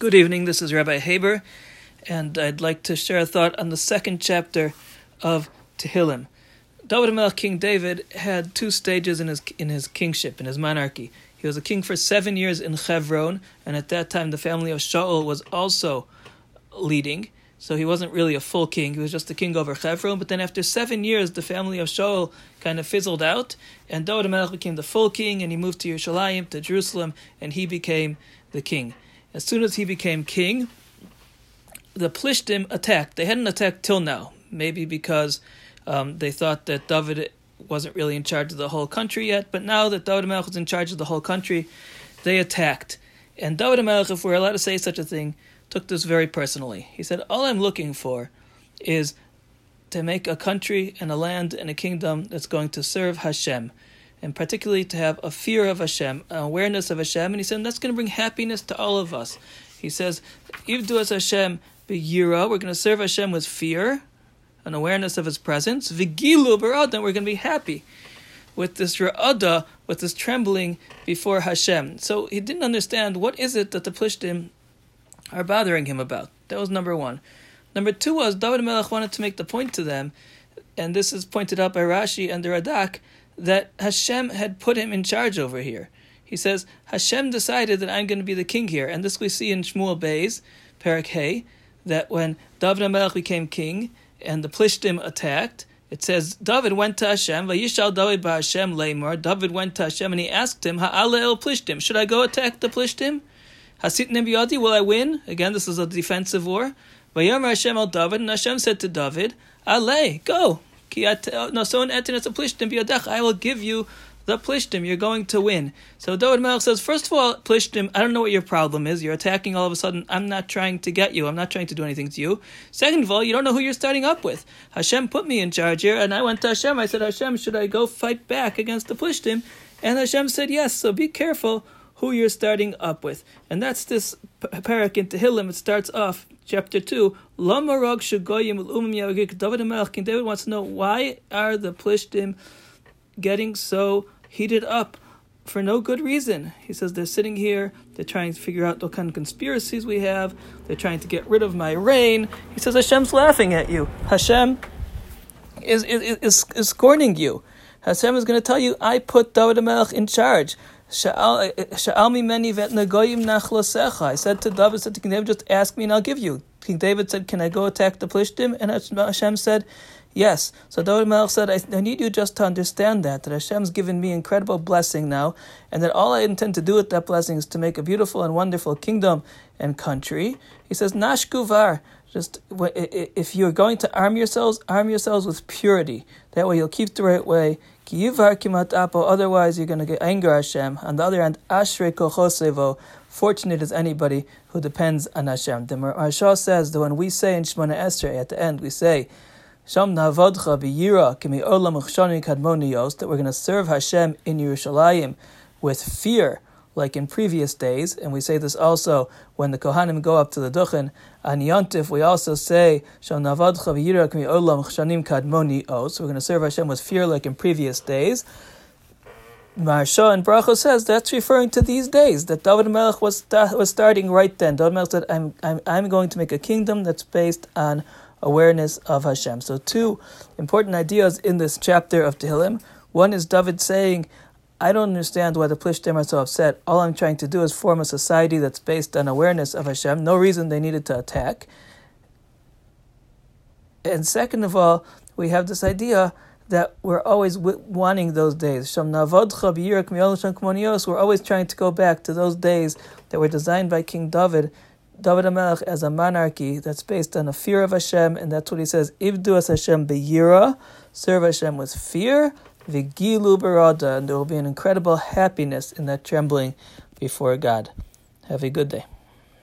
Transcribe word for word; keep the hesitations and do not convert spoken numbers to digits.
Good evening, this is Rabbi Haber, and I'd like to share a thought on the second chapter of Tehillim. David HaMelech, King David, had two stages in his in his kingship, in his monarchy. He was a king for seven years in Hebron, and at that time the family of Shaul was also leading, so he wasn't really a full king, he was just the king over Hebron. But then after seven years, the family of Shaul kind of fizzled out, and David HaMelech became the full king, and he moved to Yerushalayim, to Jerusalem, and he became the king. As soon as he became king, the Plishtim attacked. They hadn't attacked till now, maybe because um, they thought that David wasn't really in charge of the whole country yet, but now that David HaMelech was in charge of the whole country, they attacked. And David HaMelech, if we're allowed to say such a thing, took this very personally. He said, all I'm looking for is to make a country and a land and a kingdom that's going to serve Hashem, and particularly to have a fear of Hashem, an awareness of Hashem. And he said, that's going to bring happiness to all of us. He says, Ivdu as Hashem b'yira, we're going to serve Hashem with fear, an awareness of His presence. V'gilu b'ra'ada, we're going to be happy with this ra'ada, with this trembling before Hashem. So he didn't understand what is it that the Plishtim are bothering him about. That was number one. Number two was David HaMelech wanted to make the point to them, and this is pointed out by Rashi and the Radak, that Hashem had put him in charge over here. He says, Hashem decided that I'm going to be the king here. And this we see in Shmuel Beis, Perek Hey, that when David HaMelech became king and the Plishtim attacked, it says, David went to Hashem, Vayishal David ba'Hashem leimor, David went to Hashem and he asked him, Ha'ale el Plishtim, should I go attack the Plishtim? Hasitnem biyadi, will I win? Again, this is a defensive war. Vayomer Hashem el David, and Hashem said to David, Ale, go. I will give you the Plishtim. You're going to win. So David HaMelech says, first of all, Plishtim, I don't know what your problem is. You're attacking all of a sudden. I'm not trying to get you. I'm not trying to do anything to you. Second of all, you don't know who you're starting up with. Hashem put me in charge here, and I went to Hashem. I said, Hashem, should I go fight back against the Plishtim? And Hashem said, yes. So be careful who you're starting up with. And that's this parak in Tehillim. It starts off, chapter two, Lamarog Shagoyim Umim Yavik. David HaMelech, King David wants to know, why are the Plishtim getting so heated up for no good reason? He says they're sitting here, they're trying to figure out what kind of conspiracies we have, they're trying to get rid of my reign. He says Hashem's laughing at you. Hashem is is is, is scorning you. Hashem is going to tell you, I put David HaMelech in charge. I said to David, said to King David, just ask me and I'll give you. King David said, can I go attack the Plishtim? And Hashem said, yes. So David HaMelech said, I, I need you just to understand that, that Hashem's given me incredible blessing now, and that all I intend to do with that blessing is to make a beautiful and wonderful kingdom and country. He says, Nash Guvar, just if you're going to arm yourselves, arm yourselves with purity. That way you'll keep the right way. Otherwise you're going to get anger Hashem. On the other hand, Ashrei Kochosevo, fortunate is anybody who depends on Hashem. The Maharsha says that when we say in Shemona Esrei, at the end we say, Sham Navodcha B'yira Kimi Olam Uchshani Kadmonios, that we're going to serve Hashem in Yerushalayim with fear, like in previous days. And we say this also when the Kohanim go up to the Duchen. On Yontif, we also say, Sham Navadcha V'yira K'mi Olam Chanim Kadmoni Os. We're going to serve Hashem with fear like in previous days. Maharsha and Bracha says that's referring to these days, that David HaMelech was, sta- was starting right then. David HaMelech said, I'm, I'm, I'm going to make a kingdom that's based on awareness of Hashem. So two important ideas in this chapter of Tehillim. One is David saying, I don't understand why the Plishtim are so upset. All I'm trying to do is form a society that's based on awareness of Hashem. No reason they needed to attack. And second of all, we have this idea that we're always w- wanting those days. We're always trying to go back to those days that were designed by King David, David HaMelech, as a monarchy that's based on a fear of Hashem, and that's what he says, Ivdu as Hashem b'yira, serve Hashem with fear, V'gilu b'ra'ada, and there will be an incredible happiness in that trembling before God. Have a good day.